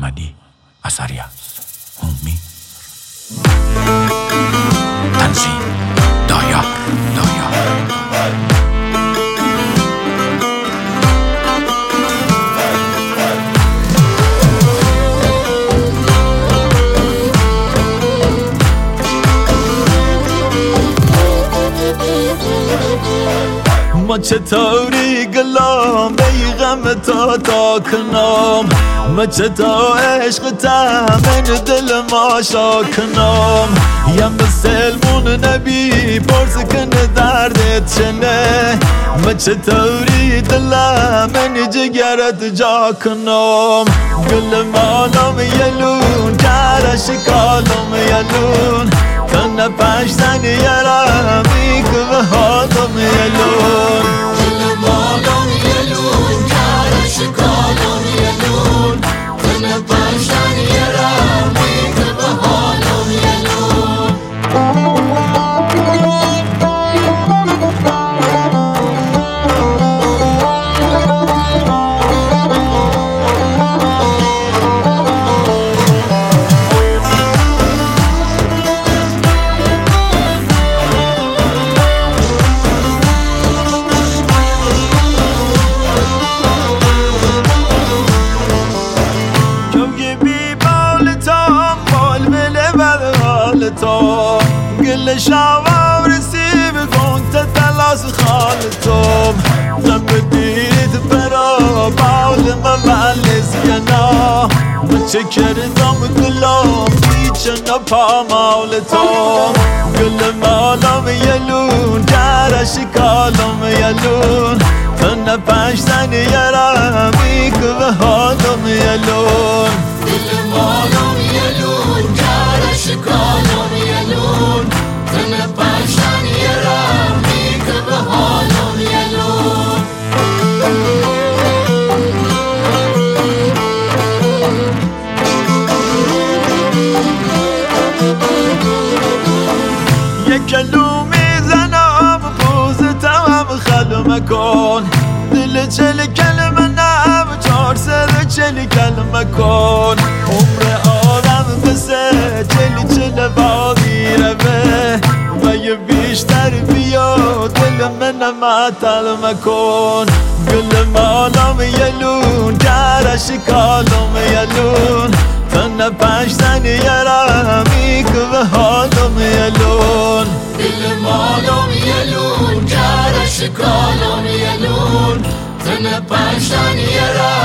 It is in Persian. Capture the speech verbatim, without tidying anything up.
محمدی اثری است. امید تنظیم دایار دایار ما چطوری گلام ای غم تا تا کنام، ما چطور عشق تمن دل ما شا کنام. یم سلمون نبی پرس کنه دردت چنه، ما چطوری دلم من جگرت جا کنام. گل مالم یلون کرش کالم یلون، کنه پنج زن یرمی که به حالم یلون. گل مالم یلون کرش کالم یلون، کنه پنج زن یرمی که به حالم یلون. تو گل شاور رسیب کن تلاس خالتم، غم دیت برا باول مملز ینا. من چه کردم گلام بیچنا پامال تو، گل مالم یلون گرش کالم یلون، کنه پنج زن یرمی که به حالم یلون. گل مالم یلون گرش کالم یلون، کنه پنج زن یرمی که به حالم یلون. یک کلو میزنم پوزتم خلم کن، دل چل کلمه نم چار سر چل کلمه کن. عمر آدم بسه چل چل بادی روه، و یه بیشتر بیا دل منم عطل کن. گل مالم یلون گرش کالم یلون، کنه پنج زن یرمی که به حالم یلون. گل مالم یلون گرش کالم یلون، کنه پنج زن یرمی